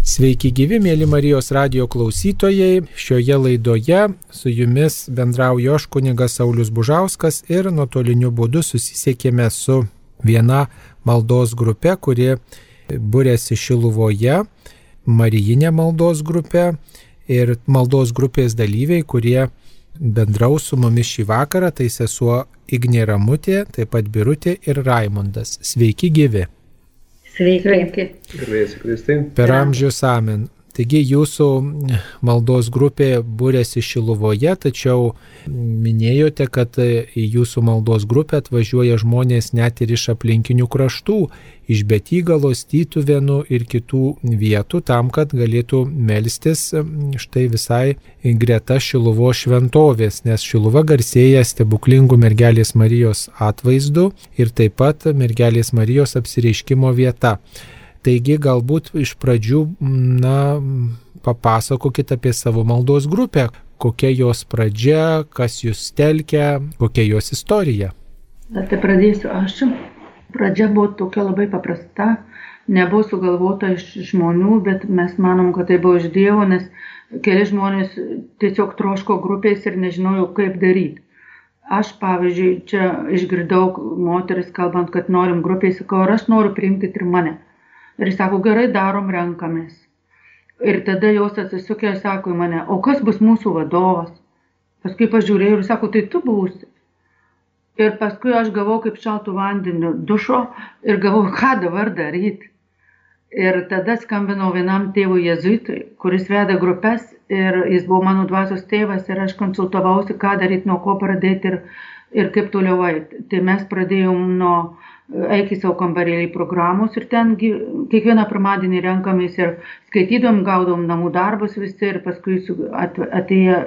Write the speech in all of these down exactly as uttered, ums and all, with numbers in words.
Sveiki gyvi, mėly Marijos radijo klausytojai. Šioje laidoje su jumis bendrauju aš, kunigas Saulius Bužauskas, ir nuotoliniu būdu susisiekėme su viena maldos grupe, kuri būrėsi Šiluvoje, Marijinė maldos grupė, ir maldos grupės dalyviai, kurie bendraus su mumis šį vakarą, tai sesuo Ignė Ramutė, taip pat Birutė ir Raimundas. Sveiki gyvi. Sveiki. Sveiki. Per amžius amen. Taigi jūsų maldos grupė būrėsi Šiluvoje, tačiau minėjote, kad į jūsų maldos grupę atvažiuoja žmonės net ir iš aplinkinių kraštų, iš Betygalos, Tytuvėnų ir kitų vietų, tam, kad galėtų melstis štai visai greta Šiluvos šventovės, nes Šiluva garsėja stebuklingų mergelės Marijos atvaizdu ir taip pat mergelės Marijos apsireiškimo vieta. Taigi galbūt iš pradžių, na, papasakokit apie savo maldos grupę, kokia jos pradžia, kas jūs telkia, kokia jos istorija. Tai pradėsiu aš. Pradžia buvo tokia labai paprasta, nebuvo sugalvota iš žmonių, bet mes manom, kad tai buvo iš Dievo, nes keli žmonės tiesiog troško grupės ir nežinojo, kaip daryti. Aš, pavyzdžiui, čia išgirdau moteris kalbant, kad norim grupės, sakau, ar aš noriu priimti ir mane. Ir jis sako, gerai, darom, renkamės. Ir tada jos atsisukė ir sako į mane, o kas bus mūsų vadovas? Paskui pažiūrėjau ir sako, tai tu būsi. Ir paskui aš gavau kaip šaltų vandenių dušo ir gavau, ką dabar daryti. Ir tada skambinau vienam tėvui jezuitui, kuris veda grupės, ir jis buvo mano dvasios tėvas, ir aš konsultavausi, ką daryti, nuo ko pradėti ir, ir kaip toliau eiti. Tai mes pradėjom nuo eik į savo kambarėlį programos ir ten kiekvieną pirmadienį renkamės ir skaitydom, gaudom namų darbus visi ir paskui atėję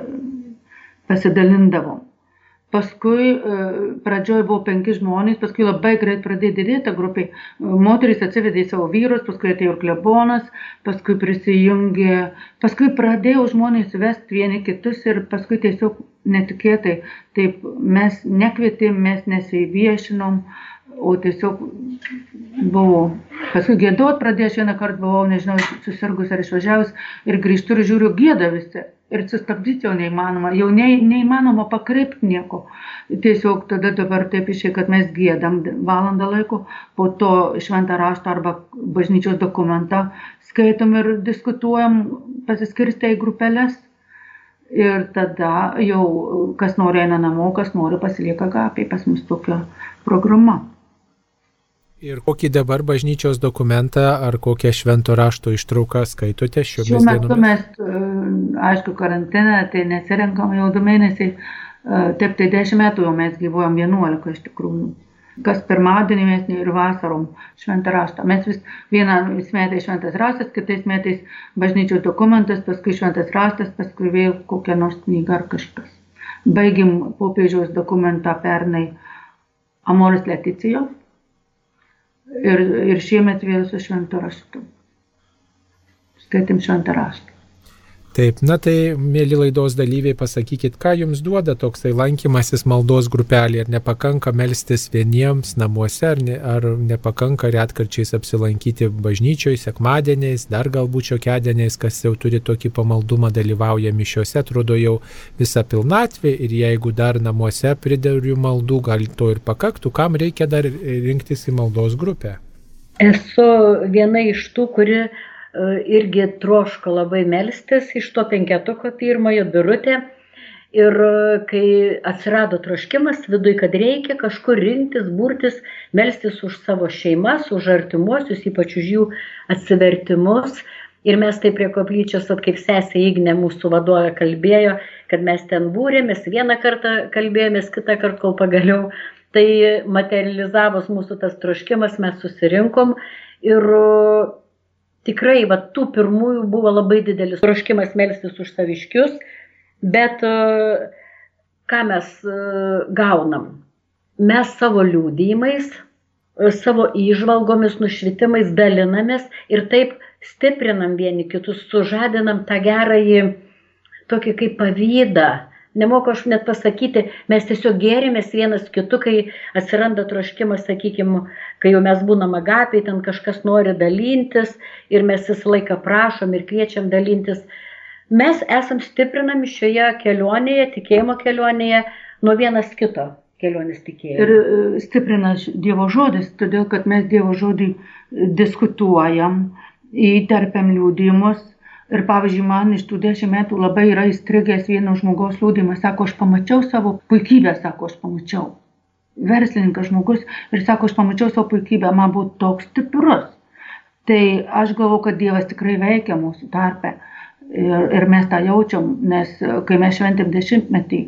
pasidalindavom. Paskui pradžioj buvo penki žmonės, paskui labai greit pradėjo didėti grupė. Moterys atsivedė savo vyrus, paskui atėjo ir klebonas, paskui prisijungė, paskui pradėjo žmonės vesti vieni kitus ir paskui tiesiog netikėtai. Taip mes nekvietėm, mes nesiviešinom, o tiesiog buvo. Paskui giedot pradėjau, vieną kartą buvau, nežinau, susirgus ar išvažiavus ir grįžtu ir žiūriu, gieda visi. Ir sustabdyti jau neįmanoma, jau ne, neįmanoma pakreipti nieko. Tiesiog tada dabar taip išėjo, kad mes giedam valandą laiko, po to šventą raštą arba bažnyčios dokumentą skaitom ir diskutuojam, pasiskirstę į grupelės. Ir tada jau kas nori eina namo, kas nori pasilieka gapiai, pas mus tokia programa. Ir kokį dabar bažnyčios dokumentą ar kokią švento rašto ištrauką skaitote šiomis dienomis? Šiuo metu mes, aišku, karantiną, tai nesirenkam jau du mėnesiai, taip tai dešimt metų jau mes gyvuojam vienuolika iš tikrųjų. Kas pirmadienį mes ir vasarom šventą raštą. Mes vis vienais metais šventas raštas, kitais metais bažnyčios dokumentas, paskui šventas raštas, paskui vėl kokia nors knyga ar kažkas. Baigim popiežiaus dokumentą pernai Amoris Laetitia. Ir, ir šiemet vėl su švento raštu. Skaitėm šventą raštą. Taip, na tai, mėly laidos dalyviai, pasakykit, ką jums duoda toksai lankymasis maldos grupelė, ar nepakanka melstis vieniems namuose, ar, ne, ar nepakanka retkarčiais apsilankyti bažnyčioje, sekmadieniais, dar galbūt šiokiadieniais, kas jau turi tokį pamaldumą, dalyvauja mišiuose, atrodo jau visa pilnatvė, ir jeigu dar namuose pridariu maldų, gal to ir pakaktų, kam reikia dar rinktis į maldos grupę? Esu viena iš tų, kuri irgi troško labai melstis iš to penketuko pirmojo, Birutė. Ir kai atsirado troškimas viduj, kad reikia kažkur rinktis, burtis, melstis už savo šeimas, už artimuosius, ypač už jų atsivertimus. Ir mes tai prie koplyčios, kaip sesė Ignė mūsų vadovė kalbėjo, kad mes ten būrėmės, vieną kartą kalbėjomės, kitą kartą, kol pagaliau tai materializavos mūsų tas troškimas, mes susirinkom ir tikrai, va, tų pirmųjų buvo labai didelis troškimas melstis už saviškius, bet ką mes gaunam? Mes savo liudijimais, savo įžvalgomis, nušvitimais dalinamės ir taip stiprinam vieni kitus, sužadinam tą gerąjį tokį kaip pavydą, nemoku aš net pasakyti, mes tiesiog gėrimės vienas kitu, kai atsiranda troškimas, sakykime, kai jau mes būnam agapiai, ten kažkas nori dalintis ir mes visą laiką prašom ir kviečiam dalintis. Mes esam stiprinami šioje kelionėje, tikėjimo kelionėje, nuo vienas kito kelionės tikėjimo. Ir stiprina Dievo žodis, todėl kad mes Dievo žodį diskutuojam, įterpiam liudijimus. Ir pavyzdžiui, man iš tų dešimt metų labai yra įstrigęs vieno žmogaus liudijimas, sako, aš pamačiau savo puikybę, sako, aš pamačiau. Verslininkas žmogus ir sako, aš pamačiau savo puikybę, man buvo toks stiprus. Tai aš galvoju, kad Dievas tikrai veikia mūsų tarpe. Ir, ir mes tą jaučiam, nes kai mes šventėm dešimtmetį,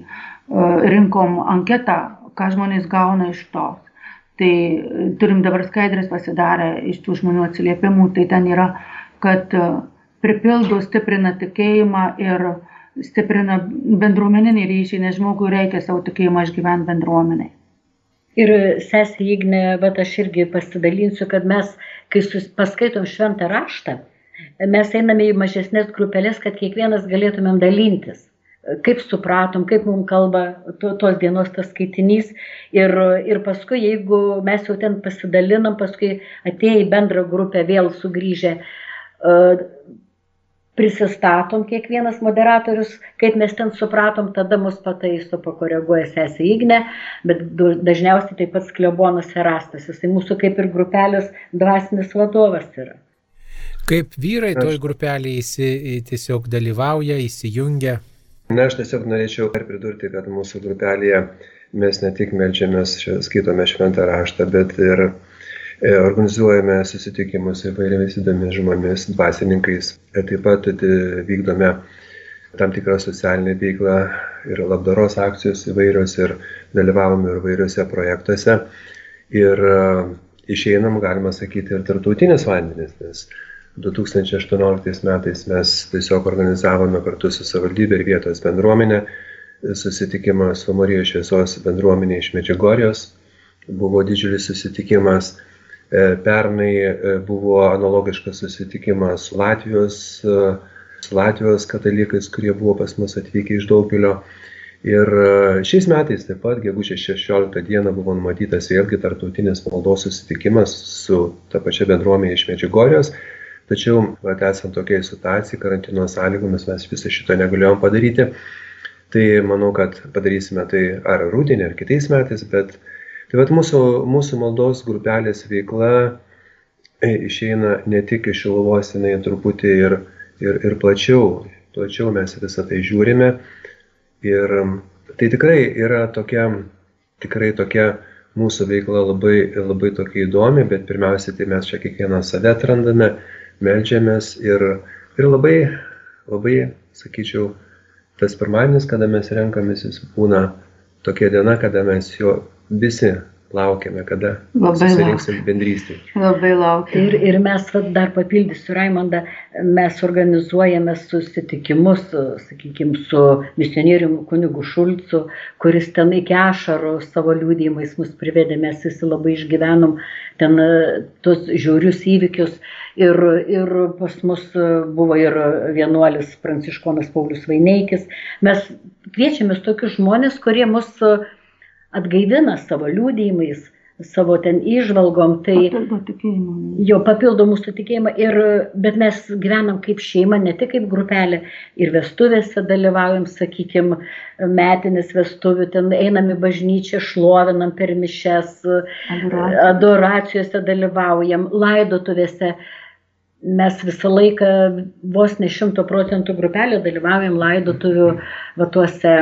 rinkom anketą, ką žmonės gauna iš to. Tai turim dabar skaidrės pasidarę iš tų žmonių atsiliepimų, tai ten yra, kad pripildo, stiprina tikėjimą ir stiprina bendruomeninį ryšį, nes žmogui reikia savo tikėjimą išgyventi bendruomeniai. Ir sesė Ignė, bet aš irgi pasidalinsiu, kad mes, kai paskaitom šventą raštą, mes einame į mažesnės grupelės, kad kiekvienas galėtumėm dalintis. Kaip supratom, kaip mums kalba to, tos dienos tas skaitinys. Ir, ir paskui, jeigu mes jau ten pasidalinam, paskui atėję į bendrą grupę vėl sugrįžę, uh, prisistatom kiekvienas moderatorius, kaip mes ten supratom, tada mus pataiso, pakoreguoja sesė Ignė, bet dažniausiai taip pat klebonas Erastas, jisai mūsų kaip ir grupelės dvasinis vadovas yra. Kaip vyrai toj grupelėje įsi, tiesiog dalyvauja, įsijungia? Na, aš tiesiog norėčiau dar pridurti, kad mūsų grupelėje mes ne tik meldžiamės, skaitome šventą raštą, bet ir organizuojame susitikimus įvairiamis įdomis žmonėmis, dvasininkais. Ir taip pat vykdome tam tikrą socialinę veiklą ir labdaros akcijos įvairios ir dalyvavome ir įvairiuose projektuose. Ir išeinam, galima sakyti, ir tarptautinis vandenis, nes du tūkstančiai aštuonioliktais metais mes tiesiog organizavome kartu su savivaldybė ir vietos bendruomenė susitikimą su Marijos šviesos bendruomenė iš Medžiugorjės. Buvo didžiulis susitikimas. Pernai buvo analogiškas susitikimas su Latvijos, su Latvijos katalikais, kurie buvo pas mus atvykę iš Daugpilio. Ir šiais metais taip pat, gegužės šešioliktą dieną, buvo numatytas vėlgi tarptautinis maldos susitikimas su ta pačia bendruomenė iš Medžiugorjės. Tačiau, vat, esant tokiai situacijai, karantino sąlygomis, mes visą šitą negalėjom padaryti. Tai manau, kad padarysime tai ar rudenį, ar kitais metais, bet tai vat mūsų, mūsų maldos grupelės veikla išeina ne tik iš Šiluvos, jinai truputį ir, ir, ir plačiau, plačiau mes visą tai žiūrime. Ir tai tikrai yra tokia, tikrai tokia mūsų veikla labai, labai tokia įdomi, bet pirmiausia, tai mes čia kiekvieną save atrandame, meldžiamės ir, ir labai, labai, sakyčiau, tas pirmadienis, kada mes renkamės, jis būna tokia diena, kada mes jo visi laukiame, kada susirinksim bendrystėje. Labai laukiame. Ir, ir mes dar papildysiu, Raimondą, mes organizuojame susitikimus, sakykime, su misionieriumi kunigu Šulcu, kuris ten iki ašarų savo liudijimais mus privedė, mes visi labai išgyvenom ten tos žiaurius įvykius. Ir, ir pas mus buvo ir vienuolis Pranciškonas Paulius Vaineikis. Mes kviečiamės tokius žmonės, kurie mus atgaivina savo liudijimais, savo ten įžvalgom. Tai papildo tikėjimą. Jo papildo mūsų tikėjimą. Ir, bet mes gyvenam kaip šeima, ne tik kaip grupelė. Ir vestuvėse dalyvaujam, sakykime, metinis vestuvių, ten einam į bažnyčią, šlovinam per mišes, Adoracijos. adoracijose dalyvaujam, laidotuvėse. Mes visą laiką vos ne šimto procentų grupelė dalyvaujam laidotuvių va tuose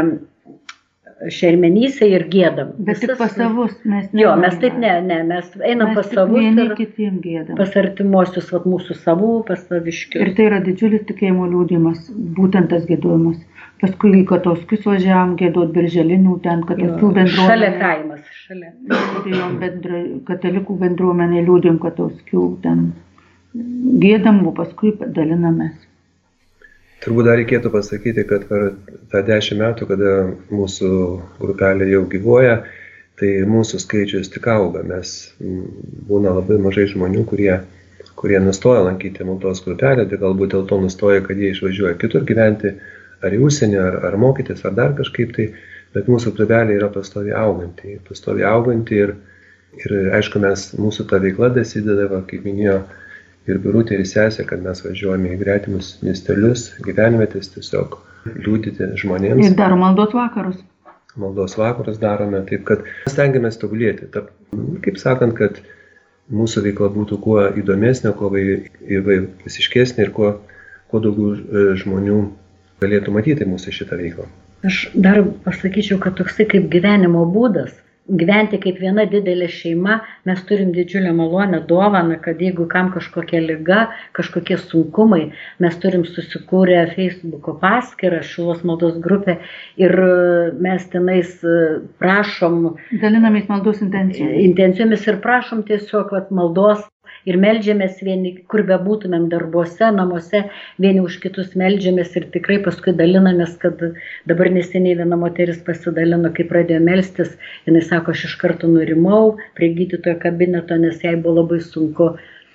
šermenyse ir gėdam. Bet tik pas savus mes ne. Jo, mes taip ne, ne, mes einam mes pas savus ir pas artimuosius, vat mūsų savų, pas saviškius. Ir tai yra didžiulis tikėjimo liudijimas, būtent tas gėdojimas. Paskui į Katauskius važiavam gėdot Birželinių, ten Katauskių bendruomenė. Šalia kaimas, šalia. Liudijom bendra, katalikų bendruomenė, liudijom Katauskių, ten gėdam, o paskui dalinamės. Turbūt dar reikėtų pasakyti, kad per tą dešimt metų, kada mūsų grupelė jau gyvuoja, tai mūsų skaičius tik auga. Mes būna labai mažai žmonių, kurie, kurie nustoja lankyti maldos grupelę, tai galbūt dėl to nustoja, kad jie išvažiuoja kitur gyventi, ar į užsienį, ar, ar mokytis, ar dar kažkaip tai, bet mūsų klubelė yra pastoviai auganti, pastoviai auganti ir, ir aišku, mes, mūsų ta veikla dasideda, va, kaip minėjo ir Birutė, ir sesė, kad mes važiuojame į gretimus miestelius, gyvenvietės tiesiog liudyti žmonėms. Ir darom maldos vakarus. Maldos vakarus darome, taip kad stengiamės tobulėti. Ta, kaip sakant, kad mūsų veikla būtų kuo įdomesnė, kuo įvairiškesnė ir kuo, kuo daugiau žmonių galėtų matyti mūsų šitą veiklą. Aš dar pasakyčiau, kad toksai kaip gyvenimo būdas, gyventi kaip viena didelė šeima, mes turim didžiulę malonę dovaną, kad jeigu kam kažkokia liga, kažkokie sunkumai, mes turim susikūrę Facebooko paskyrą, Šiluvos maldos grupę ir mes tenais prašom dalinamės maldos intencijomis. intencijomis ir prašom tiesiog vat, maldos ir meldžiamės vieni, kur bebūtumėm darbuose, namuose, vieni už kitus meldžiamės ir tikrai paskui dalinamės, kad dabar neseniai viena moteris pasidalino, kai pradėjo melstis, jinai sako, aš iš karto nurimau prie gydytojo kabineto, nes jai buvo labai sunku,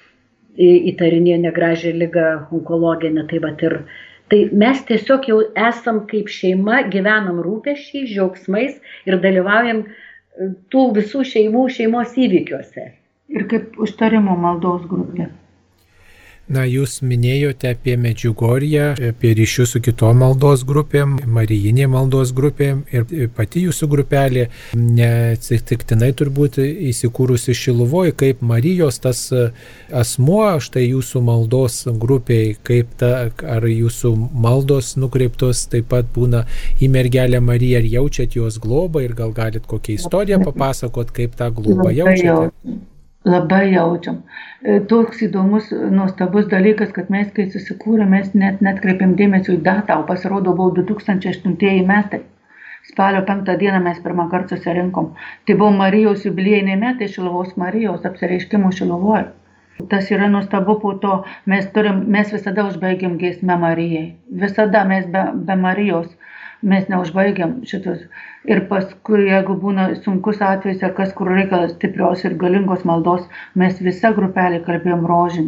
įtarinėjo negražią ligą onkologinę, tai vat ir tai mes tiesiog jau esam kaip šeima, gyvenam rūpesčiais, džiaugsmais ir dalyvaujam tų visų šeimų šeimos įvykiuose. Ir kaip užtarimo maldos grupė. Na, jūs minėjote apie Medžiugorję, apie ryšius su kitom maldos grupėm, Marijinė maldos grupėm ir pati jūsų grupelė neatsitiktinai turbūt įsikūrusi Šiluvoje, kaip Marijos tas asmuo, štai jūsų maldos grupiai, kaip ta, ar jūsų maldos nukreiptos taip pat būna į mergelę Mariją, ar jaučiat jos globą ir gal galit kokią istoriją papasakot, kaip tą globą jaučiate? Labai jaučiam. Toks įdomus, nuostabus dalykas, kad mes, kai susikūrėm, mes net netkreipėm dėmesio į datą, o pasirodo buvo du tūkstančiai aštuntieji metai. Spalio penktą dieną mes pirmą kartą susirinkom. Tai buvo Marijos jubiliejiniai metai Šiluvos Marijos apsireiškimo Šiluvoje. Tas yra nuostabu, po to mes, turim, mes visada užbaigiam giesmę Marijai. Visada mes be, be Marijos mes neužbaigiam šitus. Ir paskui, jeigu būna sunkus atvejs, ar kas, kur reikia stiprios ir galingos maldos, mes visą grupelį kalbėjom rožinį.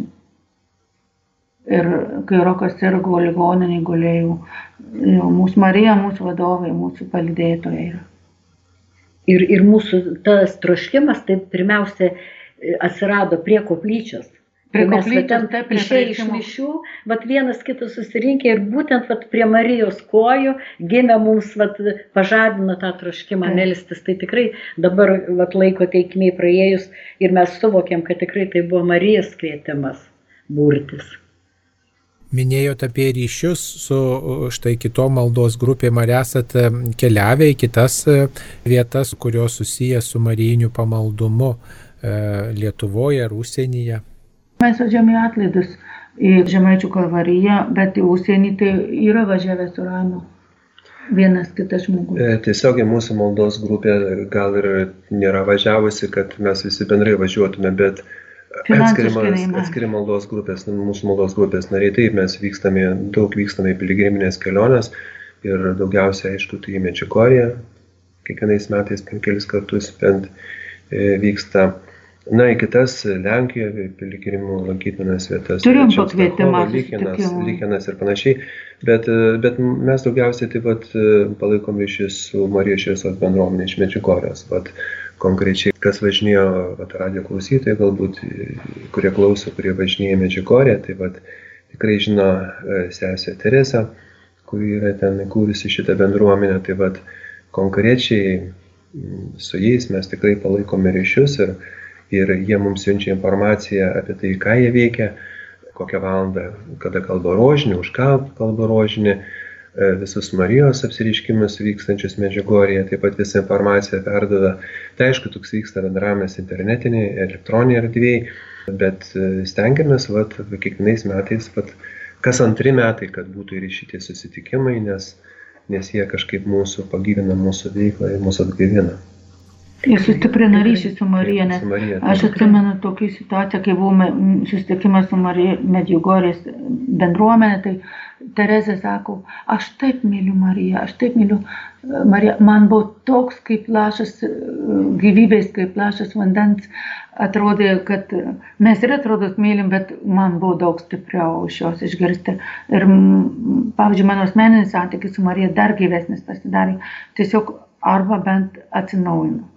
Ir kai Rokas sirgo ligoninėj gulėjau, mūsų Marija, mūsų vadovai, mūsų palydėtojai yra. Ir, ir mūsų tas troškimas, tai pirmiausia atsirado prie koplyčios. Prie koplyčios, taip, išėję iš mišių, vat vienas kitas susirinkė ir būtent vat prie Marijos kojų gimė mums, vat pažadino tą troškimą melstis. Tai tikrai dabar vat laiko teikmiai praėjus ir mes suvokėm, kad tikrai tai buvo Marijos kvietimas burtis. Minėjote apie ryšius su štai kitom maldos grupėm, ar esat keliavę į kitas vietas, kurios susiję su marijiniu pamaldumu Lietuvoje ar užsienyje? Mes važiavome į atlaidus į Žemaičių kalvariją, bet į užsienį tai yra važiavęs Urano vienas kitas žmogus. Tiesiog mūsų maldos grupė gal ir nėra važiavusi, kad mes visi bendrai važiuotume, bet atskiri maldos grupės, mūsų maldos grupės nariai, taip mes vykstame, daug vykstame į piligriminės keliones ir daugiausia, aišku, tai į Medžiugorję, kiekvienais metais penkelis kartus bent vyksta. Na, į kitas Lenkijoje, piligrimų lankytinas vietas. Turim pakvietimą, Lykenas ir panašiai, bet, bet mes daugiausiai taip pat palaikom ryšius su Marijos šviesos bendruomenė iš Medžiugorjės. Vat konkrečiai, kas važinėjo vat, radijo klausytojai, galbūt, kurie klauso, kurie važinėjo Medžiugorję, tai vat, tikrai žino sesę Teresę, kuri yra ten įkūrusi šitą bendruomenę. Tai vat, konkrečiai su jais mes tikrai palaikome ryšius ir ir jie mums siunčia informaciją apie tai, ką jie veikia, kokią valandą, kada kalba rožinį, už ką kalba rožinį, visus Marijos apsireiškimus vykstančius Medžiugorėje, taip pat visą informaciją perduoda. Tai aišku, toks vyksta bendravimas internetinėje, elektroninėje erdvėje, bet stengiamės, vat, kiekvienais metais, vat, kas antri metai, kad būtų ir šitie susitikimai, nes, nes jie kažkaip mūsų pagyvina mūsų veiklą ir mūsų atgaivina. Ir sustiprina ryšį su Marija, nes aš atsimenu tokią situaciją, kai buvo susitikimas su Medžiugorės bendruomenė, tai Terezė sako, aš taip myliu Mariją, aš taip myliu Mariją. Man buvo toks kaip lašas gyvybės, kaip lašas vandens. Atrodė, kad mes ir atrodos mylim, bet man buvo daug stipriau iš jos išgirsti. Ir, pavyzdžiui, mano asmeninis santykis su Marija dar gyvesnis pasidarė. Tiesiog arba bent atsinaujino.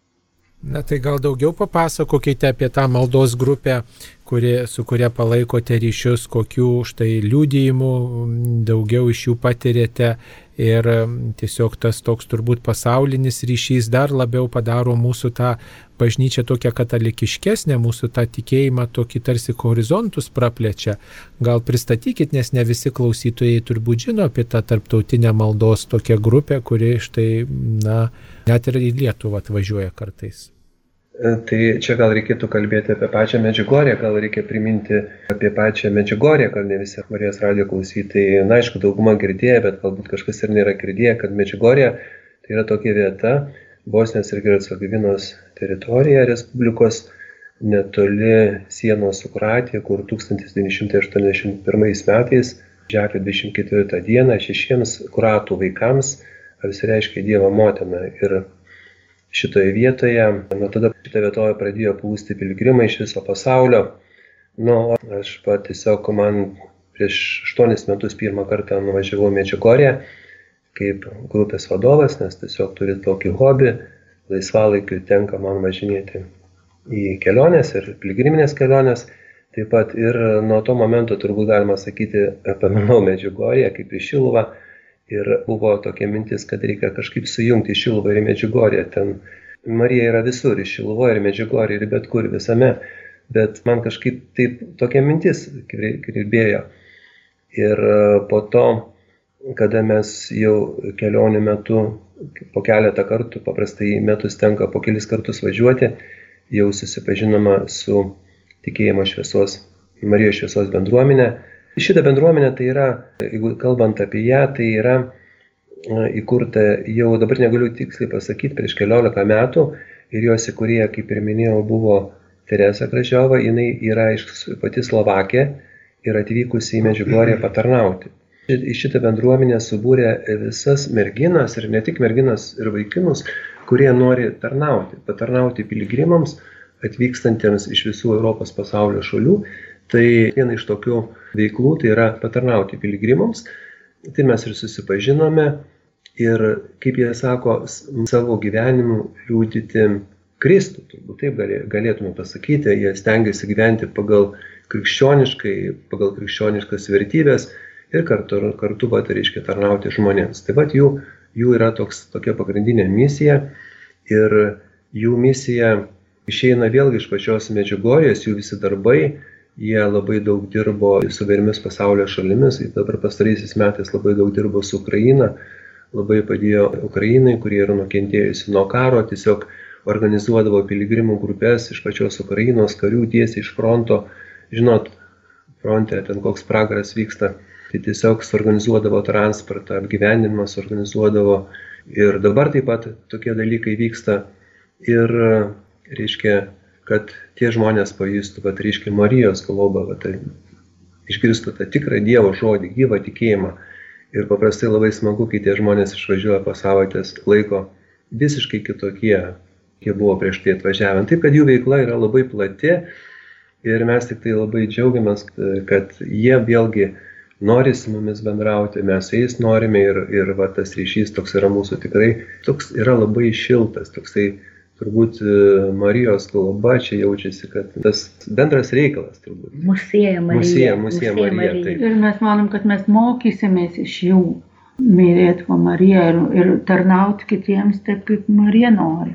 Na tai gal daugiau papasakokite apie tą maldos grupę, kuri, su kuria palaikote ryšius, kokių štai liudijimų daugiau iš jų patirėte ir tiesiog tas toks turbūt pasaulinis ryšys dar labiau padaro mūsų tą bažnyčią tokią katalikiškesnę, mūsų tą tikėjimą tokį tarsi horizontus praplečia. Gal pristatykit, nes ne visi klausytojai turbūt žino apie tą tarptautinę maldos tokią grupę, kuri štai, na, net ir į Lietuvą atvažiuoja kartais. Tai čia gal reikėtų kalbėti apie pačią Medžiugorję, gal reikia priminti apie pačią Medžiugorję, kad ne visi Marijos radijo klausytojai, na aišku, dauguma girdėję, bet galbūt kažkas ir nėra girdėję, kad Medžiugorė tai yra tokia vieta, Bosnijos ir Hercegovinos teritorija Respublikos, netoli sienos su Kroatija, kur tūkstantis devyni šimtai aštuoniasdešimt pirmais metais, birželio dvidešimt ketvirtą dieną, šešiems kroatų vaikams apsireiškė Dievo motina. Ir šitoje vietoje, nuo tada šitą vietovę pradėjo plūsti piligrimai iš viso pasaulio. Nu, aš pat tiesiog man prieš aštuonis metus pirmą kartą nuvažiavau Medžiugorję kaip grupės vadovas, nes tiesiog turiu tokį hobį, laisvalaikiu tenka man važinėti į keliones ir piligriminės keliones. Taip pat ir nuo to momento turbūt galima sakyti, pamilau Medžiugorję kaip į Šiluvą. Ir buvo tokia mintis, kad reikia kažkaip sujungti Šiluvą ir Medžiugorję. Ten Marija yra visur, ir Šiluvoje, ir Medžiugorėje, ir bet kur visame. Bet man kažkaip taip tokia mintis kirbėjo. Ir po to, kada mes jau kelionių metu, po keletą kartų, paprastai metus tenka po kelis kartus važiuoti, jau susipažinoma su tikėjimo šviesos, Marijos šviesos bendruomenė. Šitą bendruomenę tai yra, jeigu kalbant apie ją, tai yra įkurta jau dabar negaliu tiksliai pasakyti prieš keliolika metų ir jos įkūrėja, kaip ir minėjau, buvo Teresa Gražiova, jinai yra iš pati Slovakė ir atvykusi į Medžiugorję patarnauti. Į šitą bendruomenę subūrė visas merginas ir ne tik merginas ir vaikinus, kurie nori tarnauti, patarnauti piligrimams atvykstantiems iš visų Europos pasaulio šalių. Tai viena iš tokių veiklų tai yra patarnauti piligrimams. Tai mes ir susipažinome ir, kaip jie sako, savo gyvenimu liudyti Kristų. Turbūt taip galėtume pasakyti. Jie stengiasi gyventi pagal krikščioniškai, pagal krikščioniškas vertybės ir kartu, kartu vat, reiškia tarnauti žmonėms. Taip pat jų, jų yra toks, tokia pagrindinė misija ir jų misija išeina vėlgi iš pačios Medžiugorjės, jų visi darbai. Jie labai daug dirbo su įvairiomis pasaulio šalimis, dabar pastaraisiais metais labai daug dirbo su Ukraina, labai padėjo Ukrainai, kurie yra nukentėjusi nuo karo, tiesiog organizuodavo piligrimų grupės iš pačios Ukrainos karių tiesiai iš fronto. Žinot, fronte ten koks pragaras vyksta, tai tiesiog suorganizuodavo transportą, apgyvendinimą suorganizuodavo ir dabar taip pat tokie dalykai vyksta ir, reiškia, kad tie žmonės pajustų, kad reiškia Marijos globą, kad išgirstų tą tikrą Dievo žodį, gyvą tikėjimą. Ir paprastai labai smagu, kai tie žmonės išvažiuoja po savaitės laiko visiškai kitokie, jie buvo prieš tai atvažiavę. Taip, kad jų veikla yra labai plati ir mes tik tai labai džiaugiamės, kad jie vėlgi nori su mumis bendrauti, mes su jais norime ir, ir va, tas ryšys toks yra mūsų tikrai, toks yra labai šiltas, toksai turbūt Marijos globa čia jaučiasi, kad tas bendras reikalas turbūt. Musėja Marija. Musėja, musėja Marija. Taip. Ir mes manom, kad mes mokysimės iš jų mylėti Mariją ir, ir tarnauti kitiems taip, kaip Marija nori.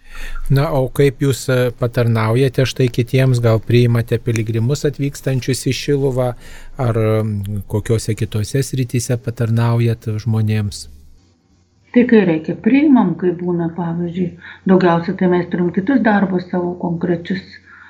Na, o kaip jūs patarnaujate štai kitiems, gal priimate piligrimus atvykstančius į Šiluvą, ar kokiuose kitose srityse patarnaujat žmonėms? Tai kai reikia priimam, kai būna, pavyzdžiui, daugiausia tai mes turim kitus darbus savo konkrečius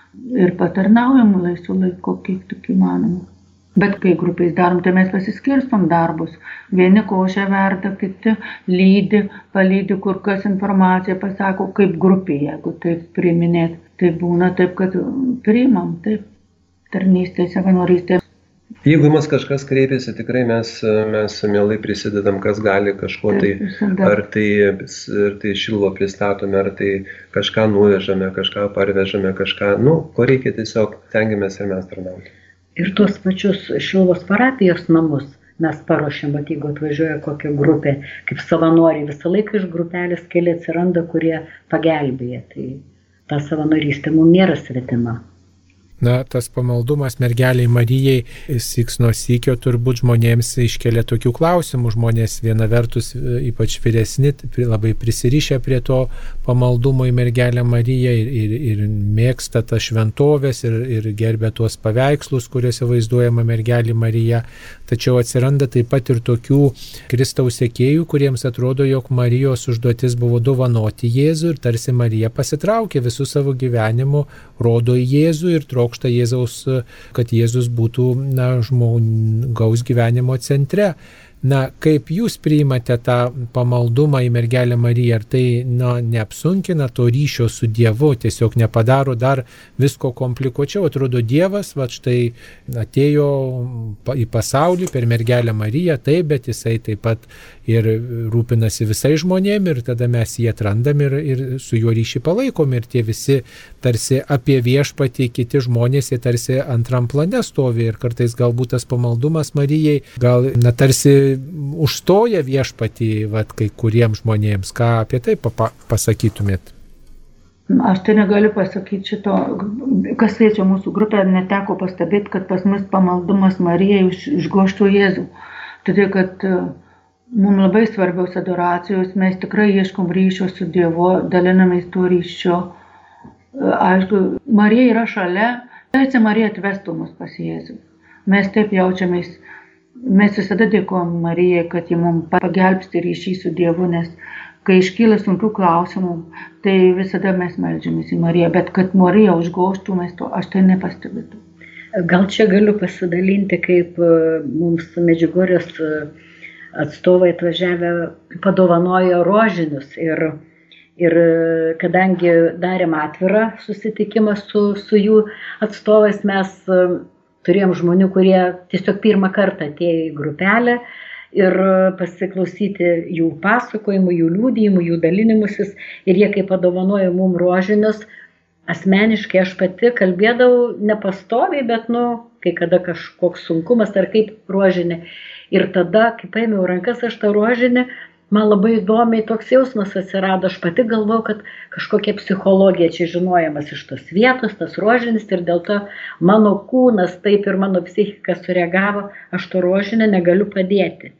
ir patarnaujam laisvu laiku, kiek tik įmanoma. Bet kai grupiais darom, tai mes pasiskirstom darbus. Vieni košę verda, kiti lydi, palydi kur kas informaciją, pasako kaip grupė, jeigu taip priiminėt. Tai būna taip, kad priimam, taip, tarnystė, savanorystė. Jeigu mus kažkas kreipiasi, tikrai mes, mes mielai prisidedam, kas gali kažko tai, ar tai, ar tai Šiluvą pristatome, ar tai kažką nuvežame, kažką parvežame, kažką, nu, ko reikia tiesiog tengiamės ir mes tarnauti. Ir tuos pačius Šiluvos parapijos namus mes paruošėm, bet jeigu atvažiuoja kokia grupė, kaip savanoriai, visą laiką iš grupelės keli atsiranda, kurie pagelbėja. Tai ta savanorystė mums nėra svetima. Na, tas pamaldumas mergeliai Marijai syks nuo sykio turbūt žmonėms iškelia tokių klausimų. Žmonės viena vertus, ypač vyresni, labai prisirišę prie to pamaldumo į mergelę Mariją ir, ir, ir mėgsta tas šventovės ir, ir gerbia tuos paveikslus, kuriuose vaizduojama mergelė Marija. Tačiau atsiranda taip pat ir tokių Kristaus sekėjų, kuriems atrodo, jog Marijos užduotis buvo dovanoti Jėzų ir tarsi Marija pasitraukė visų savo gyvenimu, rodo į Jėzų ir trokšta Jėzaus, kad Jėzus būtų na, žmogaus gyvenimo centre. Na, kaip jūs priimate tą pamaldumą į mergelę Mariją, ar tai na, neapsunkina to ryšio su Dievu, tiesiog nepadaro dar visko komplikuočiau? Atrodo, Dievas va štai atėjo į pasaulį per mergelę Mariją, taip, bet jisai taip pat ir rūpinasi visai žmonėm ir tada mes jį atrandam ir, ir su juo ryšį palaikom ir tie visi tarsi apie viešpatį kiti žmonės, jie tarsi antram plane stovi ir kartais galbūt tas pamaldumas Marijai gal na, tarsi užstoja viešpatį vat, kai kuriems žmonėms. Ką apie tai papa, pasakytumėt? Aš tai negaliu pasakyti šito, kas liečia mūsų grupę, neteko pastebėti, kad pas mus pamaldumas Marijai išgoštų Jėzų. Todėl, kad mums labai svarbiaus adoracijos, mes tikrai ieškom ryšio su Dievu, dalinamės tuo ryšiu. Aišku, Marija yra šalia, tarsi Marija atvestų mus pas Jėzų. Mes taip jaučiamės, mes visada dėkojam Marijai, kad ji mums pagelbsti ryšį su Dievu, nes kai iškyla sunkių klausimų, tai visada mes meldžiamės į Mariją, bet kad Marija užgoštų, mes to aš tai nepastebėtų. Gal čia galiu pasidalinti, kaip mums Medžiugorjės atstovai atvažiavę padovanojo rožinius ir, ir kadangi darėm atvirą susitikimą su, su jų atstovais, mes turėjom žmonių, kurie tiesiog pirmą kartą atėjo į grupelę ir pasiklausyti jų pasakojimų, jų liudijimų, jų dalinimusis ir jie kai padovanojo mum rožinius, asmeniškai aš pati kalbėdavau nepastoviai, bet nu, kai kada kažkoks sunkumas ar kaip rožinė. Ir tada, kai paėmiau rankas aš tą rožinį, man labai įdomiai toks jausmas atsirado. Aš pati galvojau, kad kažkokia psichologija čia žinojamas iš tos vietos, tas rožinis ir dėl to mano kūnas taip ir mano psichika sureagavo, aš to rožinę negaliu padėti.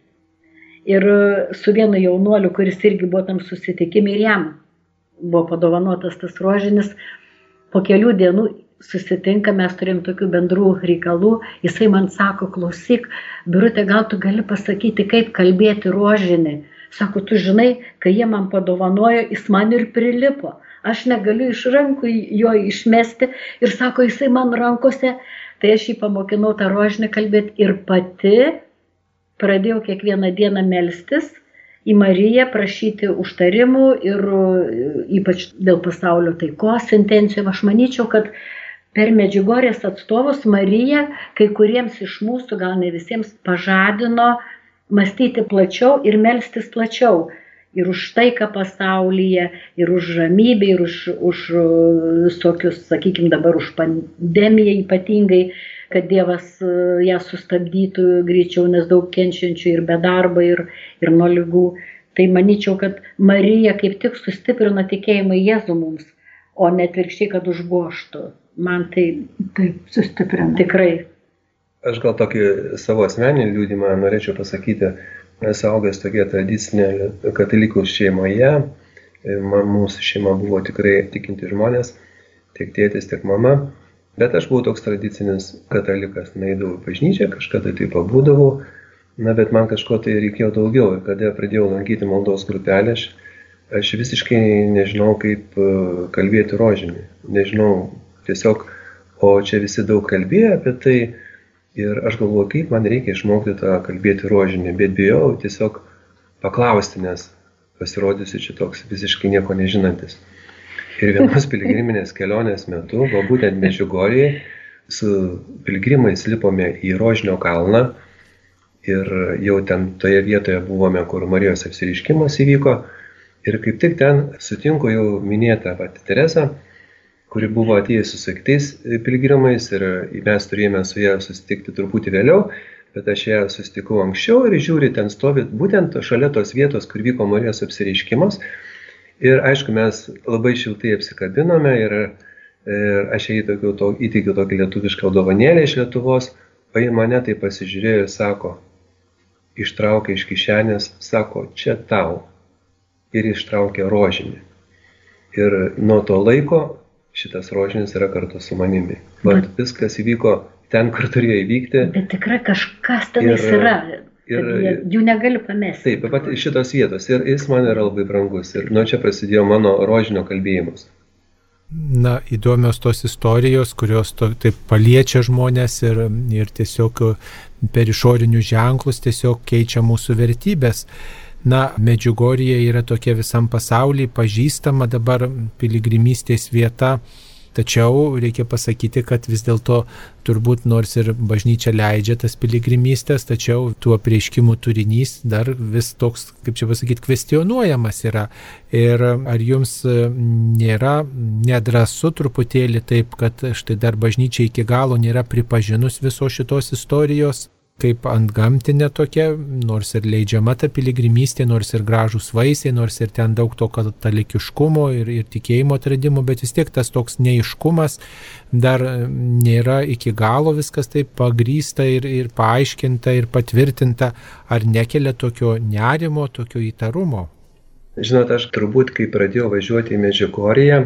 Ir su vienu jaunuoliu, kuris irgi buvo tam susitikime ir jam buvo padovanotas tas rožinis, po kelių dienų susitinka, mes turėjom tokių bendrų reikalų, jisai man sako, klausyk, Birutė, gal tu gali pasakyti, kaip kalbėti rožinį. Sako, tu žinai, kai jie man padovanojo, jis man ir prilipo. Aš negaliu iš rankų jo išmesti ir sako, jisai man rankose, tai aš jį pamokinau tą rožinį kalbėti ir pati pradėjau kiekvieną dieną melstis į Mariją, prašyti užtarimų ir ypač dėl pasaulio taikos intencijų. Aš manyčiau, kad per Medžiugorjės atstovus Marija kai kuriems iš mūsų, gal ne visiems, pažadino mąstyti plačiau ir melstis plačiau. Ir už taiką pasaulyje, ir už ramybę, ir už, už visokius, sakykime dabar, už pandemiją ypatingai, kad Dievas ją sustabdytų greičiau, nes daug kenčiančių ir be darbo, ir, ir nuo ligų. Tai manyčiau, kad Marija kaip tik sustiprino tikėjimą į Jėzų mums, o ne atvirkščiai, kad užgoštų. Man tai taip sustiprina. Tikrai. Aš gal tokį savo asmeninį liudymą norėčiau pasakyti. Mes augęs tokia tradicinė katalikų šeimoje. Mūsų šeima buvo tikrai tikinti žmonės, tiek tėtis, tiek mama. Bet aš buvau toks tradicinis katalikas. Nueidavau į bažnyčią, kažkada tai pabūdavau. Na, bet man kažko tai reikėjo daugiau. Ir kada pradėjau lankyti maldos grupelę, aš, aš visiškai nežinau, kaip kalbėti rožinį. Nežinau, tiesiog, o čia visi daug kalbėjo apie tai. Ir aš galvoju, kaip man reikia išmokti tą kalbėti rožinį, bet bijau tiesiog paklausti, nes pasirodysiu čia toks visiškai nieko nežinantis. Ir vienos piligriminės kelionės metu, va būtent Medžiugorjėje, su piligrimais lipome į Rožinio kalną ir jau ten toje vietoje buvome, kur Marijos apsireiškimas įvyko. Ir kaip tik ten sutinku jau minėtą vat, Teresą, kuri buvo atėjusi su kitais piligrimais ir mes turėjome su ją susitikti truputį vėliau, bet aš ją susitikau anksčiau ir žiūri, ten stovi būtent šalia tos vietos, kur vyko Marijos apsireiškimas. Ir aišku, mes labai šiltai apsikabinome ir, ir aš jai to, įteikiau tokį lietuvišką dovanėlę iš Lietuvos, o ji mane tai pasižiūrėjo ir sako, ištraukė iš kišenės, sako, čia tau. Ir ištraukė rožinį. Ir nuo to laiko šitas rožinis yra kartu su manimi. Bet viskas įvyko ten, kur turėjo įvykti. Bet tikrai kažkas tenais yra. Ir, jie, jų negali pamesti. Taip, bet šitos vietos. Ir jis man yra labai brangus. Ir nuo čia prasidėjo mano rožinio kalbėjimas. Na, įdomios tos istorijos, kurios to, taip paliečia žmonės ir, ir tiesiog per išorinius ženklus tiesiog keičia mūsų vertybės. Na, Medžiugorje yra tokia visam pasaulyje pažįstama dabar piligrimystės vieta, tačiau reikia pasakyti, kad vis dėlto turbūt nors ir bažnyčia leidžia tas piligrimystės, tačiau tų apreiškimų turinys dar vis toks, kaip čia pasakyti, kvestionuojamas yra. Ir ar jums nėra nedrąsu truputėlį taip, kad štai dar bažnyčia iki galo nėra pripažinus visos šitos istorijos? Kaip antgamtinė tokia, nors ir leidžiama ta piligrimystė, nors ir gražūs vaisiai, nors ir ten daug to katalikiškumo ir, ir tikėjimo atradimų, bet vis tiek tas toks neiškumas dar nėra iki galo viskas taip pagrįsta ir, ir paaiškinta ir patvirtinta, ar nekelia tokio nerimo, tokio įtarumo? Žinot, aš turbūt, kai pradėjau važiuoti į Medžiugorję,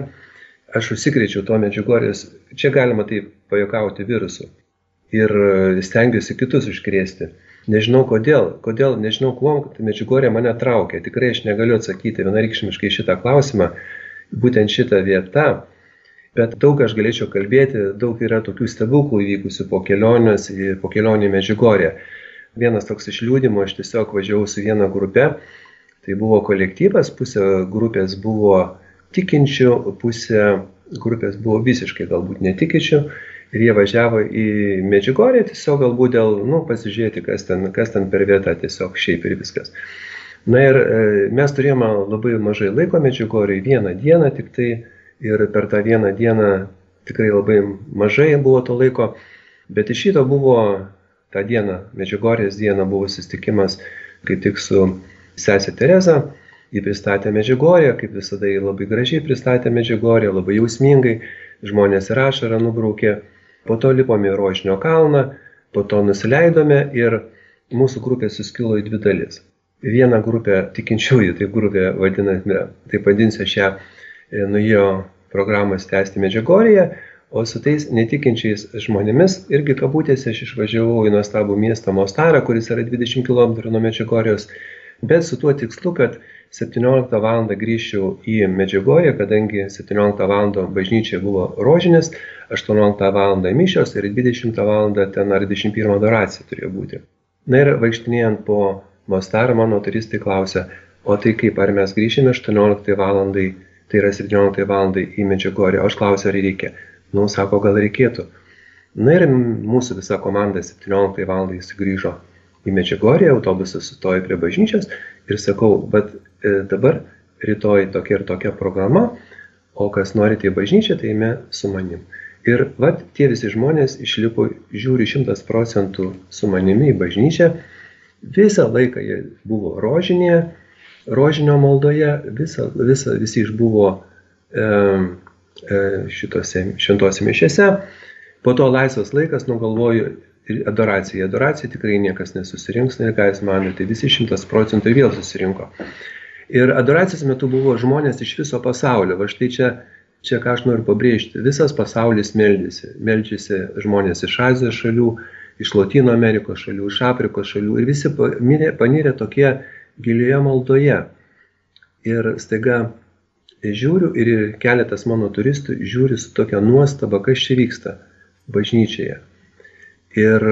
aš užsikrėčiau to Medžiugorjės, čia galima taip pajuokauti virusu. Ir stengiuosi kitus užkrėsti. Nežinau kodėl, kodėl, nežinau kuom, kad Medžiugorė mane traukia. Tikrai aš negaliu atsakyti vienareikšmiškai šitą klausimą, būtent šitą vietą, bet daug aš galėčiau kalbėti, daug yra tokių stebuklų įvykusių po kelionės, po kelionį į Medžiugorję. Vienas toks iš liūdimų, aš tiesiog važiavau su viena grupe, tai buvo kolektyvas, pusė grupės buvo tikinčių, pusė grupės buvo visiškai galbūt netikinčių. Ir jie važiavo į Medžiugorję tiesiog galbūt dėl, nu, pasižiūrėti, kas ten, kas ten per vietą, tiesiog šiaip ir viskas. Na ir e, mes turėjome labai mažai laiko Medžiugorjei, vieną dieną tik tai, ir per tą vieną dieną tikrai labai mažai buvo to laiko, bet iš šito buvo tą dieną, Medžiugorjės dieną buvo susitikimas kaip tik su sesė Tereza, ji pristatė Medžiugorję, kaip visada ji labai gražiai pristatė Medžiugorję, labai jausmingai, žmonės ir ašarą nubraukė. Po to lipome į Rožinio kalną, po to nusileidome ir mūsų grupė suskilo į dvi dalis. Viena grupė tikinčiųjų, taip grupė vadiname, taip vadinsiu šią, nuėjo programos tęsti Medžiugorėje, o su tais netikinčiais žmonėmis irgi kabutėse aš išvažiavau į nuostabų miestą Mostarą, kuris yra dvidešimt kilometrų nuo Medžiugorjės, bet su tuo tikslu, kad septynioliktą valandą grįžčiau į Medžiugorję, kadangi septynioliktą valandą bažnyčia buvo rožinis, aštuonioliktą valandą mišios ir dvidešimtą valandą ten ar dvidešimt pirmą adoracija turėjo būti. Na ir vaikštinėjant po Mostarą, mano turistai klausia, o tai kaip, ar mes grįšime aštuonioliktai valandai, tai yra septynioliktai valandai į Medžiugorję, o aš klausiu, ar reikia. Nu, sako, gal reikėtų. Na ir mūsų visa komanda septynioliktai valandai sugrįžo į Medžiugorję, autobusas sustojo prie bažnyčios ir sakau, bet e, dabar rytoj tokia ir tokia programa, o kas norite į bažnyčią, tai eime su manim. Ir vat tie visi žmonės išlipo, žiūri šimtas procentų su manimi į bažnyčią, visą laiką jie buvo rožinėje, rožinio maldoje, visa, visa, visi išbuvo e, e, šitose šventose mišiose, po to laisvas laikas, nugalvoju, adoracija. Adoracija tikrai niekas nesusirinks, ir ką jūs manote, visi šimtas procentų vėl susirinko. Ir adoracijos metu buvo žmonės iš viso pasaulio. Va štai čia, čia ką aš noriu pabrėžti, visas pasaulis meldžiasi. Meldžiasi žmonės iš Azijos šalių, iš Lotynų Amerikos šalių, iš Afrikos šalių. Ir visi panirė tokie gilioje maldoje. Ir staiga žiūriu ir keletas mano turistų žiūri su tokia nuostaba, kas čia vyksta bažnyčioje. Ir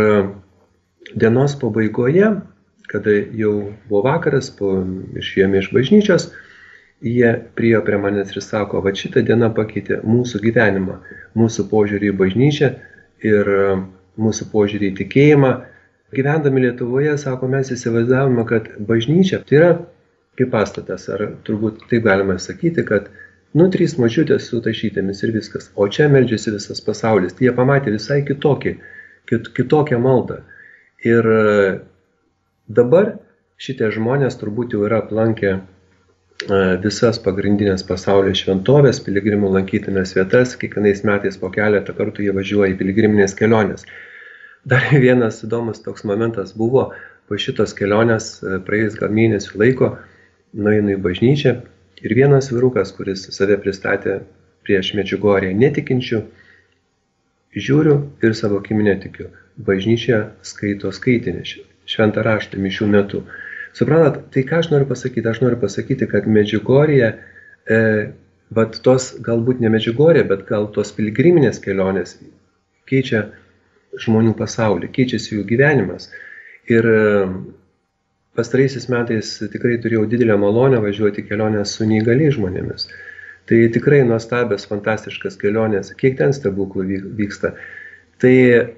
dienos pabaigoje, kada jau buvo vakaras, po išėjome iš bažnyčios, jie priėjo prie manęs ir sako, va šitą dieną pakeitė mūsų gyvenimą, mūsų požiūrį į bažnyčią ir mūsų požiūrį į tikėjimą. Gyvendami Lietuvoje, sako, mes įsivaizdavome, kad bažnyčia tai yra kaip pastatas, ar turbūt taip galima sakyti, kad nu trys močiutės su tašytėmis ir viskas, o čia meldžiasi visas pasaulis. Tai jie pamatė visai kitokį, kit, kitokią maldą. Ir dabar šitie žmonės turbūt jau yra aplankę visas pagrindinės pasaulio šventovės, piligrimų lankytinas vietas, kiekvienais metais po keletą kartų jie važiuoja į piligriminės kelionės. Dar vienas įdomus toks momentas buvo, po šitos kelionės praėjus gal mėnesių laiko, nueinu į bažnyčią ir vienas vyrukas, kuris save pristatė prieš Medžiugorję netikinčių, žiūriu ir savo akimi netikiu. Bažnyčia skaito skaitinį šventą raštą mišių metu. Suprantat, tai ką aš noriu pasakyti? Aš noriu pasakyti, kad Medžiugorję, e, vat tos galbūt ne Medžiugorję, bet gal tos piligriminės kelionės keičia žmonių pasaulį, keičiasi jų gyvenimas. Ir pastaraisiais metais tikrai turėjau didelę malonę važiuoti kelionės su neįgaliais žmonėmis. Tai tikrai nuostabios, fantastiškas kelionės, kiek ten stebuklų vyksta. Tai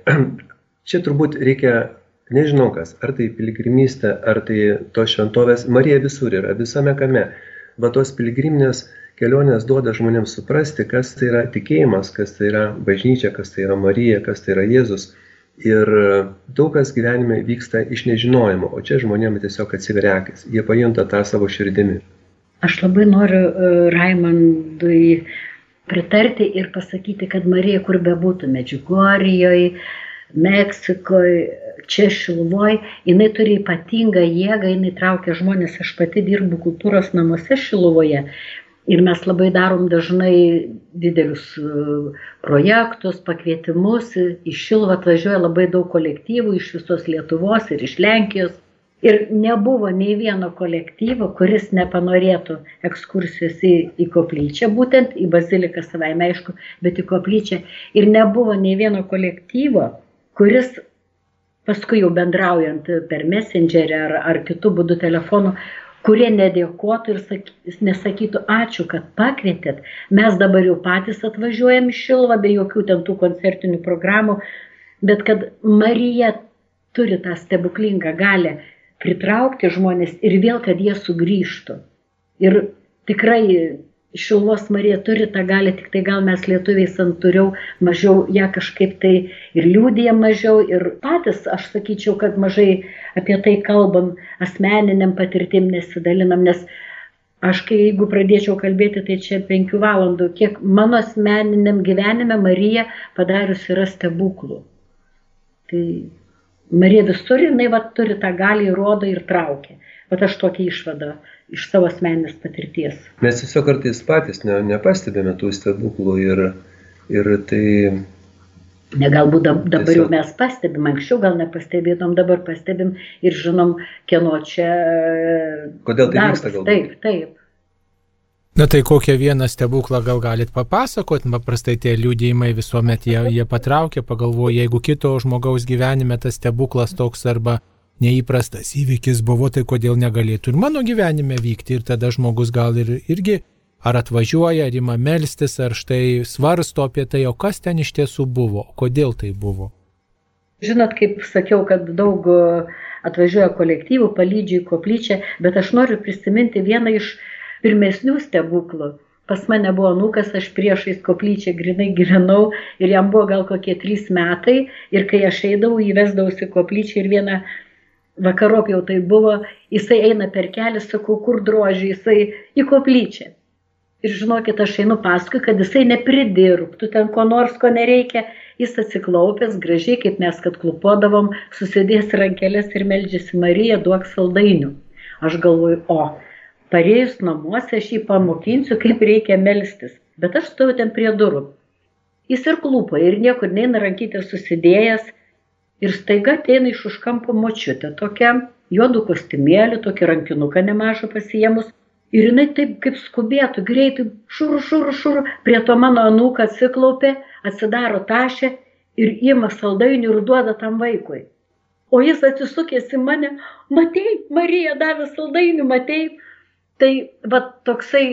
čia turbūt reikia, nežinau kas, ar tai piligrimystė, ar tai tos šventovės, Marija visur yra, visame kame. Bet tos piligriminės kelionės duoda žmonėms suprasti, kas tai yra tikėjimas, kas tai yra bažnyčia, kas tai yra Marija, kas tai yra Jėzus. Ir daug kas gyvenime vyksta iš nežinojimo, o čia žmonėms tiesiog atsiveria akis. Jie pajunta tą savo širdimi. Aš labai noriu Raimondui pritarti ir pasakyti, kad Marija, kur bebūtų, Medžiugorjoj, Meksikoje, čia Šiluvoj, jinai turi ypatingą jėgą, jinai traukia žmonės. Aš pati dirbu kultūros namuose Šiluvoje. Ir mes labai darom dažnai didelius projektus, pakvietimus. Iš Šiluvą atvažiuoja labai daug kolektyvų iš visos Lietuvos ir iš Lenkijos. Ir nebuvo nei vieno kolektyvo, kuris nepanorėtų ekskursijos į, į koplyčią, būtent į baziliką savaime, aišku, bet į koplyčią. Ir nebuvo nei vieno kolektyvo, kuris paskui jau bendraujant per Messengerį ar, ar kitų būdų telefonu, kurie nedėkotų ir saky, nesakytų ačiū, kad pakvietėt. Mes dabar jau patys atvažiuojam į Šiluvą, be jokių ten tų koncertinių programų, bet kad Marija turi tą stebuklingą galią pritraukti žmonės ir vėl, kad jie sugrįžtų. Ir tikrai Šiluvos Marija turi tą galią, tik tai gal mes lietuviai santūriau mažiau ją kažkaip tai ir liūdėjam mažiau ir patys, aš sakyčiau, kad mažai apie tai kalbam, asmeniniam patirtim nesidalinam, nes aš kai jeigu pradėčiau kalbėti, tai čia penkių valandų, kiek mano asmeniniam gyvenime Marija padarius yra stebuklų. Tai Marija visur, jinai va, turi tą galią, įrodo ir traukia. Bet aš tokią išvadą iš savo asmeninės patirties. Mes tiesiog kartais patys ne, nepastebėme tų stebuklų ir, ir tai... Ne, galbūt dabar tiesiog... jau mes pastebim, anksčiau gal nepastebėtum, dabar pastebim ir žinom, kieno čia... Kodėl tai darbas. Vyksta galbūt? Taip, taip. Na tai kokią vieną stebuklą gal galit papasakot, paprastai tie liudijimai visuomet jie, jie patraukia, pagalvoja, jeigu kito žmogaus gyvenime tas stebuklas toks arba neįprastas įvykis buvo, tai kodėl negalėtų ir mano gyvenime vykti, ir tada žmogus gal ir, irgi ar atvažiuoja, ar ima melstis, ar štai svarsto apie tai, o kas ten iš tiesų buvo, kodėl tai buvo. Žinot, kaip sakiau, kad daug atvažiuoja kolektyvų, palydžių į koplyčią, bet aš noriu prisiminti vieną iš pirmesnių stebuklų. Pas mane buvo anūkas, aš priešais koplyčią grinai gyvenau ir jam buvo gal kokie trys metai ir kai aš eidavau, įvesdavausi koplyčią ir vieną vakarop jau tai buvo, jisai eina per kelią, sakau, kur drožį, jisai į koplyčią. Ir žinokit, aš einu paskui, kad jisai nepridirbtų ten ko nors, ko nereikia, jis atsiklaupęs, gražiai, kaip mes kad klupodavom, susidės rankelės ir meldžiasi Marija, duok saldainių. Aš galvoju, o, parėjus namuose aš jį pamokinsiu, kaip reikia melstis. Bet aš stojau ten prie durų. Jis ir klupo, ir niekur neina rankytę susidėjęs. Ir staiga ateina iš už kampo močiutė tokia, juodų kostiumėlį, tokį rankinuką nemažą pasiėmus. Ir jinai taip kaip skubėtų, greitai, šuru, šuru, šuru, prie to mano anūką atsiklaupė, atsidaro tašę ir ima saldainių ir duoda tam vaikui. O jis atsisukęs į mane, matei, Marija davė saldainių, matei. Tai va toksai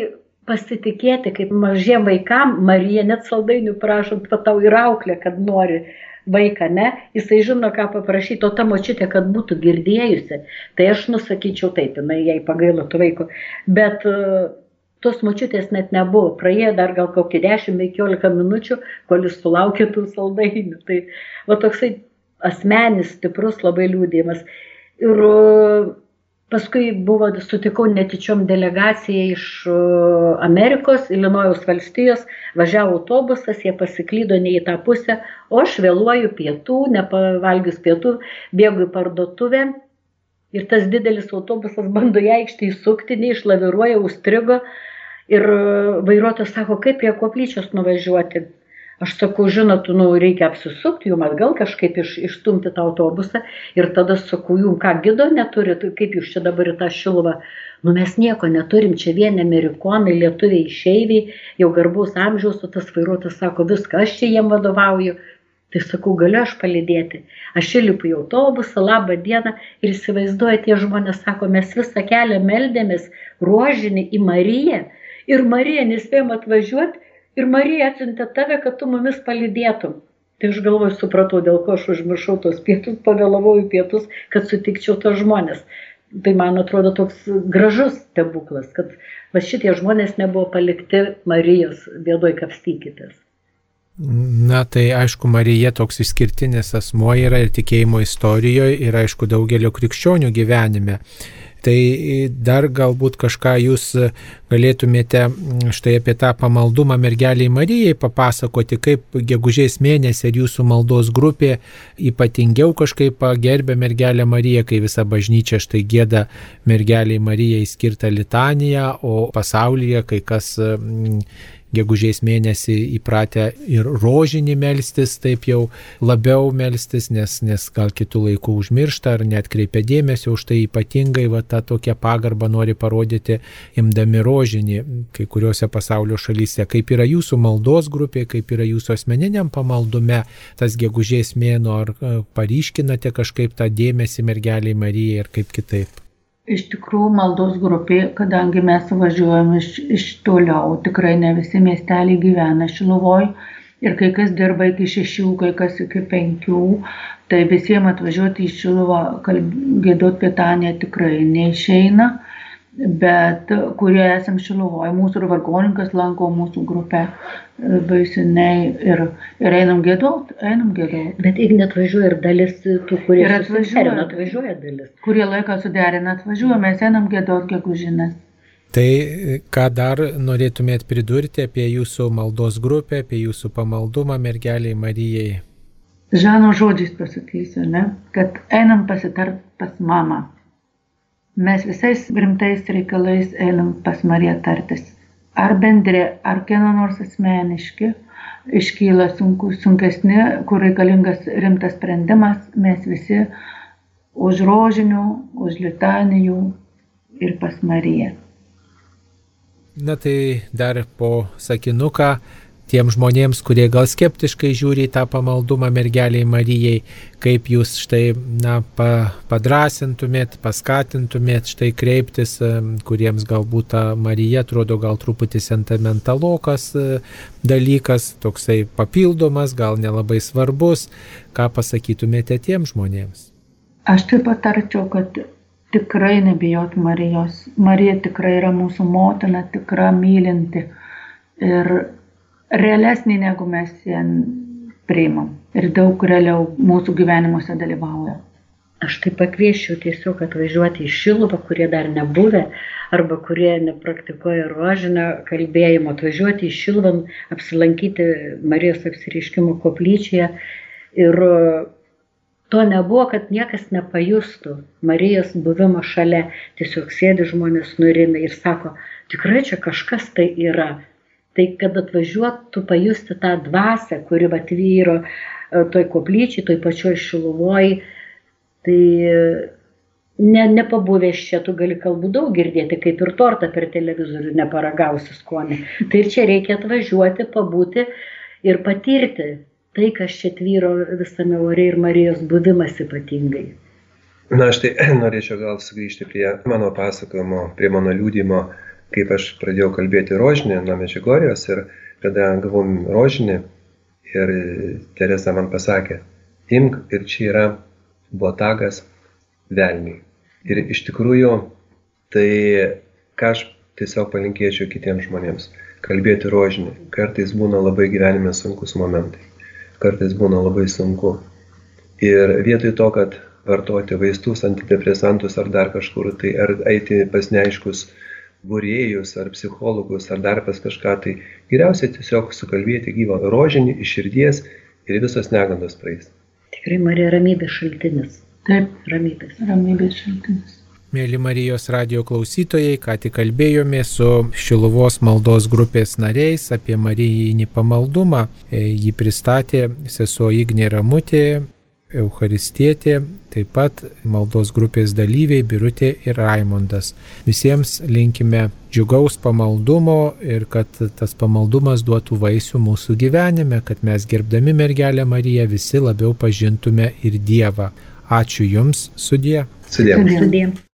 pasitikėti, kaip mažiem vaikam, Marija net saldainių prašant, va tau ir auklė, kad nori vaiką, ne? Jisai žino, ką paprašyti, o ta močiutė, kad būtų girdėjusi. Tai aš nusakyčiau taip, jinai jai pagailo to vaiko. Bet uh, tos močiutės net nebuvo. Praėjo dar gal kokį dešimt penkiolika minučių, kol jis sulaukė tų saldainių. Tai va toksai asmenis, stiprus labai liūdėjimas. Ir uh, paskui buvo, sutikau netyčiom delegaciją iš Amerikos, Ilinojaus valstijos, važiavo autobusas, jie pasiklydo ne į tą pusę, o aš vėluoju pietų, nepavalgius pietų, bėgu į parduotuvę ir tas didelis autobusas bando į aikštę įsukti, neišlaviruoja, užstrigo ir vairuotojas sako, kaip prie koplyčios nuvažiuoti. Aš sakau, žinot, nu, reikia apsisukti, jum atgal kažkaip iš, išstumti tą autobusą ir tada sakau, jum ką gido neturit, kaip jūs čia dabar į tą Šiluvą. Nu mes nieko neturim, čia vieni amerikonai, lietuviai, išeiviai, jau garbaus amžiaus, o tas vairuotojas sako, viską, aš čia jiem vadovauju. Tai sakau, galiu aš palydėti. Aš įlipu į autobusą, labą dieną ir įsivaizduoju, tie žmonės sako, mes visą kelią meldėmės rožinį į Mariją ir Mariją nespėjom atvažiuoti. Ir Marija atsiuntė tave, kad tu mumis palydėtum. Tai aš galvoju, supratau, dėl ko aš užmiršau tos pietus, pavėlavau į pietus, kad sutikčiau tos žmonės. Tai man atrodo toks gražus stebuklas, kad va šitie žmonės nebuvo palikti Marijos bėdoj kapstykitės. Na tai aišku, Marija toks išskirtinis asmuo yra ir tikėjimo istorijoje ir aišku daugelio krikščionių gyvenime. Tai dar galbūt kažką jūs galėtumėte štai apie tą pamaldumą mergeliai Marijai papasakoti, kaip gegužės mėnesį ir jūsų maldos grupė ypatingiau kažkaip pagerbė mergelę Mariją, kai visa bažnyčia štai gieda mergeliai Marijai skirtą litaniją, o pasaulyje kai kas gegužės mėnesį įpratę ir rožinį melstis, taip jau labiau melstis, nes, nes gal kitų laikų užmiršta ar net kreipia dėmesio, už tai ypatingai va, tą tokią pagarbą nori parodyti imdami rožinį kai kuriuose pasaulio šalyse. Kaip yra jūsų maldos grupė, kaip yra jūsų asmeniniam pamaldume tas gegužės mėnuo, ar paryškinate kažkaip tą dėmesį mergeliai Marijai ir kaip kitaip? Iš tikrųjų, maldos grupė, kadangi mes važiuojam iš, iš toliau, tikrai ne visi miesteliai gyvena Šiluvoj ir kai kas dirba iki šešių, kai kas iki penkių, tai visiems atvažiuoti į Šiluvą giedot pietaniją tikrai neišeina, bet kurie esam Šiluvoj, mūsų ir vargonininkas lanko mūsų grupę baisiniai ir, ir einam giedot, einam giedot. Bet jeigu net važiuoja ir dalis tų, kurie susiderina, atvažiuoja dalis. Kurie laiką suderina, atvažiuoja, mes einam giedot gegužinės. Tai ką dar norėtumėt pridurti apie jūsų maldos grupę, apie jūsų pamaldumą mergeliai Marijai? Žano žodžiais pasakysiu, ne? Kad einam pasitart pas mamą. Mes visais rimtais reikalais einam pas Mariją tartis. Ar bendri, ar kieno nors asmeniški, iškyla sunku, sunkesni, kur reikalingas rimtas sprendimas, mes visi už rožinių, už litanijų ir pas Mariją. Na tai dar po sakinuką tiem žmonėms, kurie gal skeptiškai žiūri į tą pamaldumą mergeliai Marijai, kaip jūs štai na, pa, padrasintumėt, paskatintumėt štai kreiptis, kuriems galbūt ta Marija atrodo gal truputį sentimentalokas dalykas, toksai papildomas, gal nelabai svarbus, ką pasakytumėte tiem žmonėms? Aš taip patarčiau, kad tikrai nebijot Marijos. Marija tikrai yra mūsų motina, tikra mylinti ir realesnį, negu mes ją priimam. Ir daug realiau mūsų gyvenimuose dalyvauja. Aš tai pakviesčiau tiesiog atvažiuoti į Šiluvą, kurie dar nebuvę, arba kurie nepraktikuoja rožinio kalbėjimo, atvažiuoti į Šiluvą, apsilankyti Marijos apsireiškimo koplyčioje. Ir to nebuvo, kad niekas nepajustų Marijos buvimo šalia. Tiesiog sėdi žmonės nurina ir sako, tikrai čia kažkas tai yra. Tai kad atvažiuotų pajusti tą dvasią, kuri atvyro toj koplyčiai, toj pačioj Šiluvoj, tai ne, nepabuvęs čia, tu gali kalbų daug girdėti, kaip ir tortą per televizorių neparagausi skonį. Tai ir čia reikia atvažiuoti, pabūti ir patirti tai, kas čia tvyro visame ore ir Marijos buvimas ypatingai. Na, aš tai norėčiau gal sugrįžti prie mano pasakojimo, prie mano liudijimo. kaip aš pradėjau kalbėti rožinį nuo Medžiugorjės ir kada gavom rožinį ir Teresa man pasakė, imk ir čia yra botagas velniai. Ir iš tikrųjų, tai ką aš tiesiog palinkėčiau kitiems žmonėms, kalbėti rožinį. Kartais būna labai gyvenime sunkus momentai, kartais būna labai sunku. Ir vietoj to, kad vartoti vaistus, antidepresantus ar dar kažkur, tai ar eiti pas neaiškus būrėjus ar psichologus ar dar pas kažką, tai geriausiai tiesiog sukalbėti gyvą rožinį iš širdies ir visos negandos praeis. Tikrai, Marija, ramybės šaltinis. Taip, Ramybės. ramybės šaltinis. Mėly Marijos radijo klausytojai, ką tik kalbėjome su Šiluvos maldos grupės nariais apie marijinį pamaldumą. Jį pristatė sesuo Ignė Ramutė, Eucharistietė, taip pat maldos grupės dalyviai Birutė ir Raimondas. Visiems linkime džiugaus pamaldumo ir kad tas pamaldumas duotų vaisių mūsų gyvenime, kad mes gerbdami mergelę Mariją visi labiau pažintume ir Dievą. Ačiū Jums, sudie. Sudie. Sudie.